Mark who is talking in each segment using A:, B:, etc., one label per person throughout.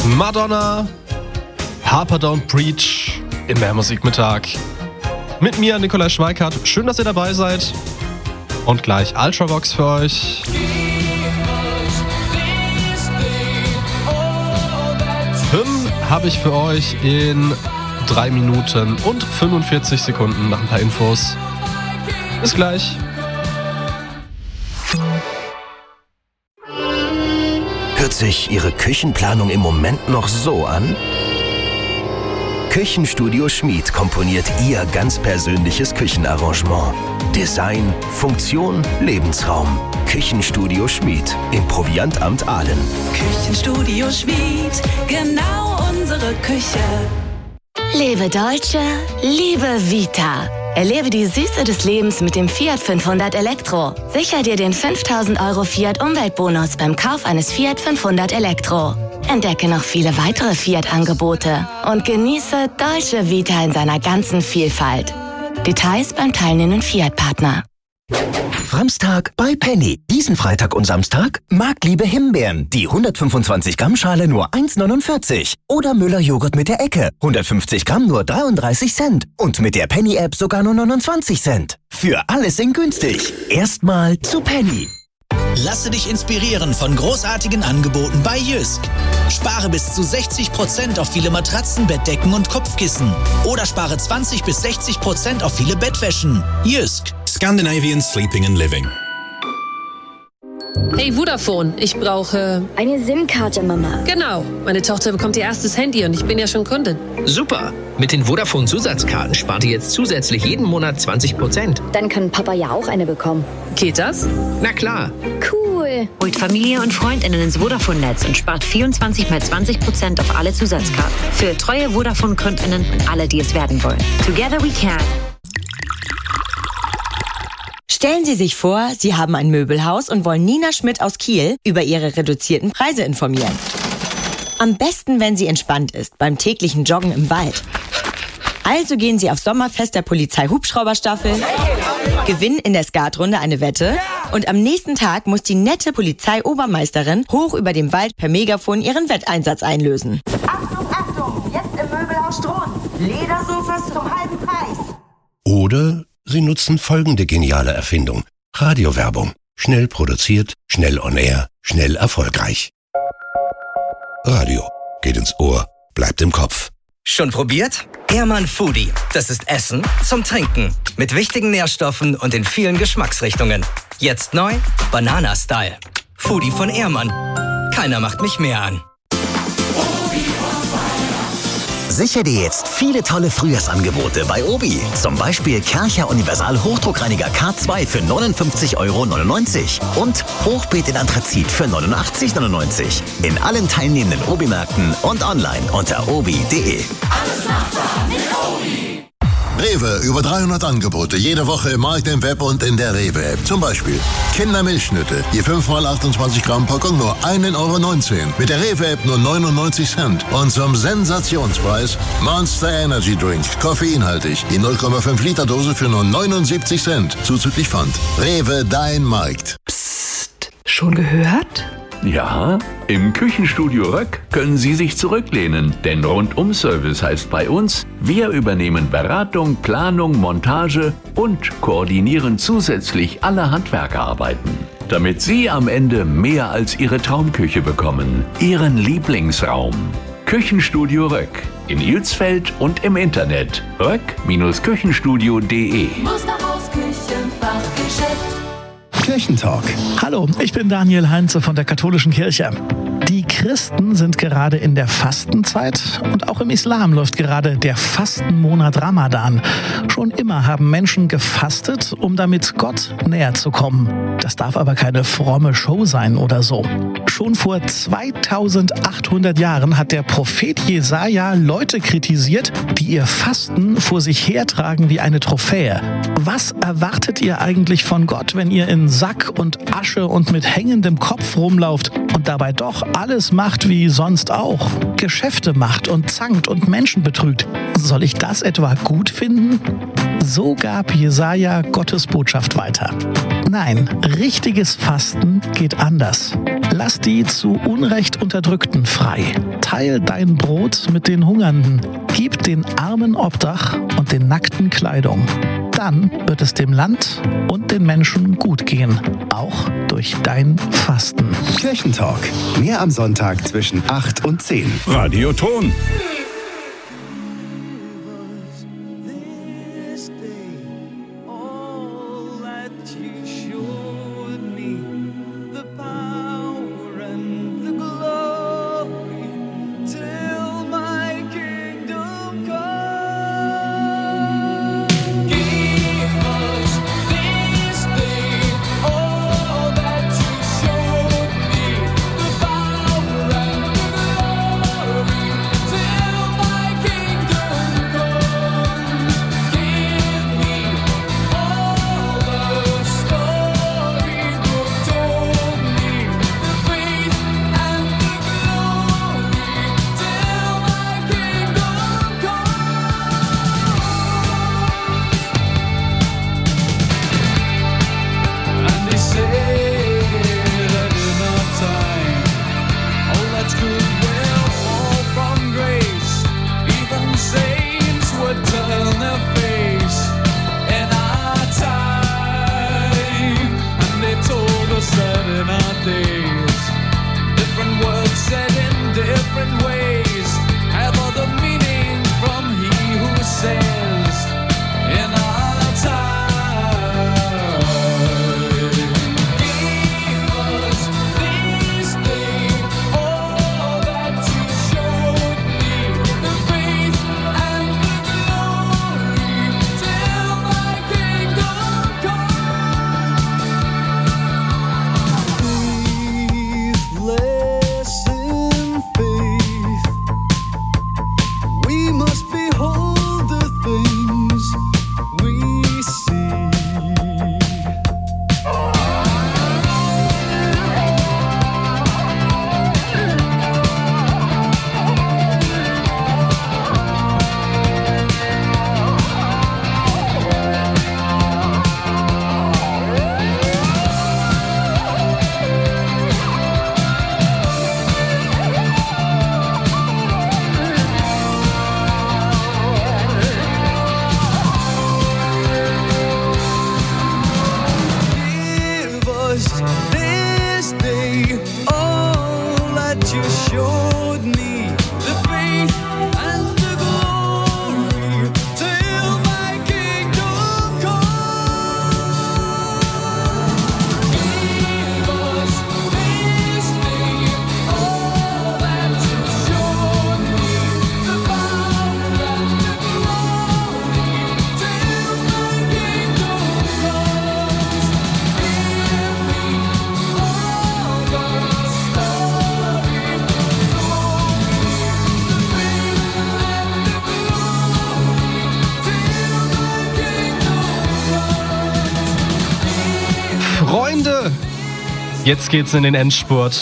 A: Madonna, Harper Don't Preach im Mehrmusikmittag. Mit mir, Nikolai Schweikart. Schön, dass ihr dabei seid. Und gleich Ultravox für euch. Hymn habe ich für euch in 3 Minuten und 45 Sekunden nach ein paar Infos. Bis gleich.
B: Hört sich Ihre Küchenplanung im Moment noch so an? Küchenstudio Schmied komponiert Ihr ganz persönliches Küchenarrangement. Design, Funktion, Lebensraum. Küchenstudio Schmied im Proviantamt Aalen.
C: Küchenstudio Schmied, genau unsere Küche.
D: Lebe Dolce, liebe Vita. Erlebe die Süße des Lebens mit dem Fiat 500 Elektro. Sicher dir den 5.000 € Fiat Umweltbonus beim Kauf eines Fiat 500 Elektro. Entdecke noch viele weitere Fiat-Angebote und genieße Dolce Vita in seiner ganzen Vielfalt. Details beim teilnehmenden Fiat-Partner.
B: Framstag bei Penny. Diesen Freitag und Samstag Marktliebe Himbeeren. Die 125 Gramm Schale nur 1,49. Oder Müller Joghurt mit der Ecke. 150 Gramm nur 33 Cent. Und mit der Penny-App sogar nur 29 Cent. Für alles in günstig. Erstmal zu Penny.
E: Lasse dich inspirieren von großartigen Angeboten bei Jysk. Spare bis zu 60% auf viele Matratzen, Bettdecken und Kopfkissen. Oder spare 20 bis 60% auf viele Bettwäschen. Jysk.
F: Scandinavian Sleeping and Living.
G: Hey Vodafone, ich brauche...
H: Eine SIM-Karte, Mama.
G: Genau, meine Tochter bekommt ihr erstes Handy und ich bin ja schon Kundin.
I: Super, mit den Vodafone-Zusatzkarten spart ihr jetzt zusätzlich jeden Monat 20%.
H: Dann kann Papa ja auch eine bekommen.
G: Geht das?
I: Na klar.
H: Cool.
J: Holt Familie und FreundInnen ins Vodafone-Netz und spart 24 mal 20% auf alle Zusatzkarten. Für treue Vodafone-KundInnen und alle, die es werden wollen. Together we can.
K: Stellen Sie sich vor, Sie haben ein Möbelhaus und wollen Nina Schmidt aus Kiel über ihre reduzierten Preise informieren. Am besten, wenn sie entspannt ist, beim täglichen Joggen im Wald. Also gehen Sie auf Sommerfest der Polizei-Hubschrauberstaffel, gewinnen in der Skatrunde eine Wette und am nächsten Tag muss die nette Polizeiobermeisterin hoch über dem Wald per Megafon ihren Wetteinsatz einlösen.
L: Achtung, Achtung! Jetzt im Möbelhaus Strunz. Ledersofas zum halben Preis.
M: Oder Sie nutzen folgende geniale Erfindung. Radiowerbung. Schnell produziert, schnell on air, schnell erfolgreich. Radio. Geht ins Ohr, bleibt im Kopf.
N: Schon probiert? Ehrmann Foodie. Das ist Essen zum Trinken. Mit wichtigen Nährstoffen und in vielen Geschmacksrichtungen. Jetzt neu, Banana-Style. Foodie von Ehrmann. Keiner macht mich mehr an.
B: Sichere dir jetzt viele tolle Frühjahrsangebote bei Obi. Zum Beispiel Kärcher Universal Hochdruckreiniger K2 für 59,99 € und Hochbeet in Anthrazit für 89,99 €. In allen teilnehmenden Obi-Märkten und online unter obi.de.
O: Alles machbar mit Obi.
P: Rewe, über 300 Angebote, jede Woche im Markt, im Web und in der Rewe-App. Zum Beispiel Kindermilchschnitte, je 5x28 Gramm Packung nur 1,19 €. Mit der Rewe-App nur 99 Cent. Und zum Sensationspreis Monster Energy Drink, koffeinhaltig, die 0,5 Liter Dose für nur 79 Cent. Zuzüglich Pfand. Rewe, dein Markt.
Q: Psst, schon gehört?
R: Ja, im Küchenstudio Röck können Sie sich zurücklehnen, denn Rundum-Service heißt bei uns, wir übernehmen Beratung, Planung, Montage und koordinieren zusätzlich alle Handwerkerarbeiten. Damit Sie am Ende mehr als Ihre Traumküche bekommen, Ihren Lieblingsraum. Küchenstudio Röck in Ilsfeld und im Internet röck-küchenstudio.de.
C: Musterhaus Küchenfachgeschäft.
S: Kirchentalk. Hallo, ich bin Daniel Heinze von der Katholischen Kirche. Die Christen sind gerade in der Fastenzeit und auch im Islam läuft gerade der Fastenmonat Ramadan. Schon immer haben Menschen gefastet, um damit Gott näher zu kommen. Das darf aber keine fromme Show sein oder so. Schon vor 2800 Jahren hat der Prophet Jesaja Leute kritisiert, die ihr Fasten vor sich hertragen wie eine Trophäe. Was erwartet ihr eigentlich von Gott, wenn ihr in Sack und Asche und mit hängendem Kopf rumlauft und dabei doch alles macht wie sonst auch? Geschäfte macht und zankt und Menschen betrügt. Soll ich das etwa gut finden? So gab Jesaja Gottes Botschaft weiter. Nein, richtiges Fasten geht anders. Lass die zu Unrecht Unterdrückten frei. Teil dein Brot mit den Hungernden. Gib den Armen Obdach und den Nackten Kleidung. Dann wird es dem Land und den Menschen gut gehen. Auch durch dein Fasten.
T: Kirchentalk. Mehr am Sonntag zwischen 8 und 10.
F: Radioton.
A: Freunde, jetzt geht's in den Endspurt.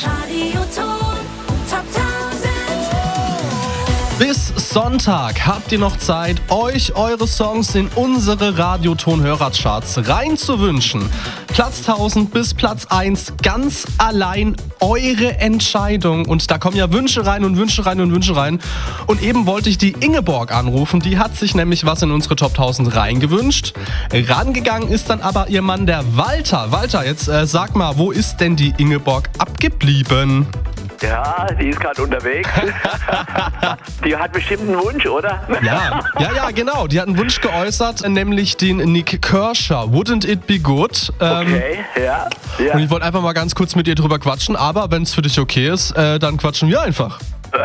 A: Bis Sonntag habt ihr noch Zeit, euch eure Songs in unsere Radioton-Hörercharts reinzuwünschen. Platz 1000 bis Platz 1, ganz allein eure Entscheidung. Und da kommen ja Wünsche rein und Wünsche rein und Wünsche rein. Und eben wollte ich die Ingeborg anrufen, die hat sich nämlich was in unsere Top 1000 reingewünscht. Rangegangen ist dann aber ihr Mann, der Walter. Walter, jetzt sag mal, wo ist denn die Ingeborg abgeblieben?
U: Ja, die ist gerade unterwegs. Die hat bestimmt einen Wunsch, oder?
A: Ja, genau. Die hat einen Wunsch geäußert, nämlich den Nick Kershaw. Wouldn't it be good?
U: Okay, ja.
A: Und ich wollte einfach mal ganz kurz mit ihr drüber quatschen, aber wenn es für dich okay ist, dann quatschen wir einfach.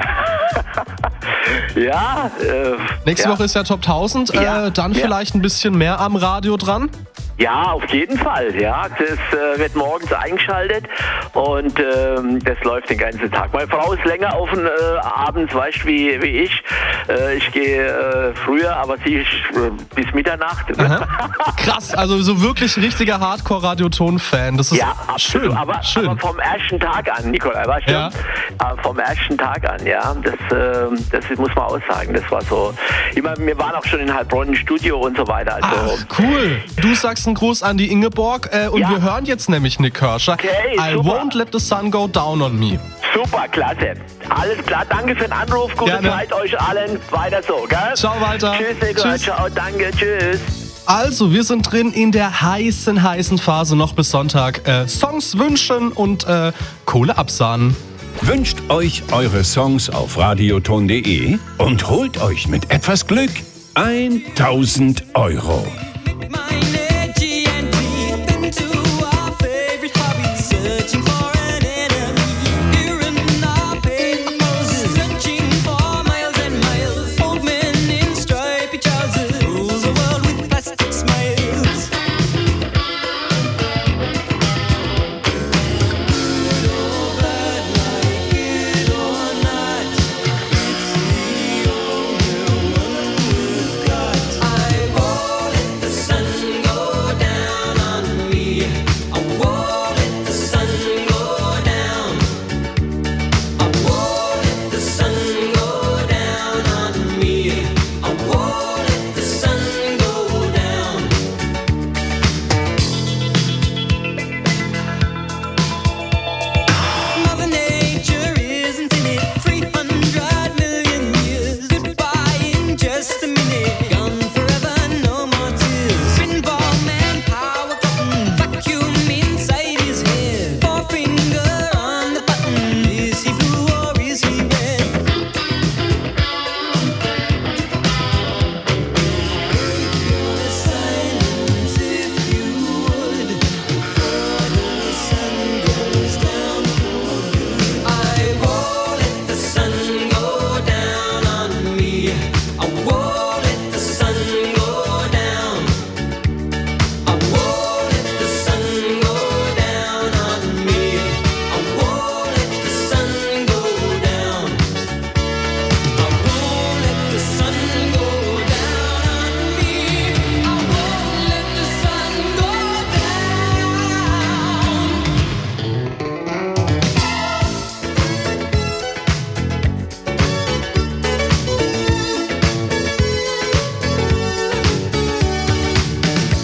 U: Ja.
A: Nächste Woche ist ja Top 1000, dann vielleicht ein bisschen mehr am Radio dran.
U: Ja, auf jeden Fall. Ja, das wird morgens eingeschaltet und das läuft den ganzen Tag. Meine Frau ist länger auf den abends, weißt du, wie ich. Ich gehe früher, aber sie ist bis Mitternacht.
A: Krass, also so wirklich richtiger Hardcore-Radioton-Fan. Das ist
U: absolut.
A: schön.
U: Aber vom ersten Tag an, Nikolai, weißt du? Ja. Vom ersten Tag an, ja. Das muss man man auch sagen. Das war so, ich meine, wir waren auch schon in Heilbronn im Studio und so weiter. Also,
A: cool. Du sagst einen Gruß an die Ingeborg und wir hören jetzt nämlich Nick Kershaw.
U: Okay,
A: I won't let the sun go down on me.
U: Super, klasse. Alles klar, danke für den Anruf. Gute Zeit euch allen. Weiter so, gell?
A: Ciao, Walter.
U: Tschüss, Nico. Ciao, danke, tschüss.
A: Also, wir sind drin in der heißen Phase noch bis Sonntag. Songs wünschen und Kohle absahnen.
F: Wünscht euch eure Songs auf radioton.de und holt euch mit etwas Glück 1.000 €.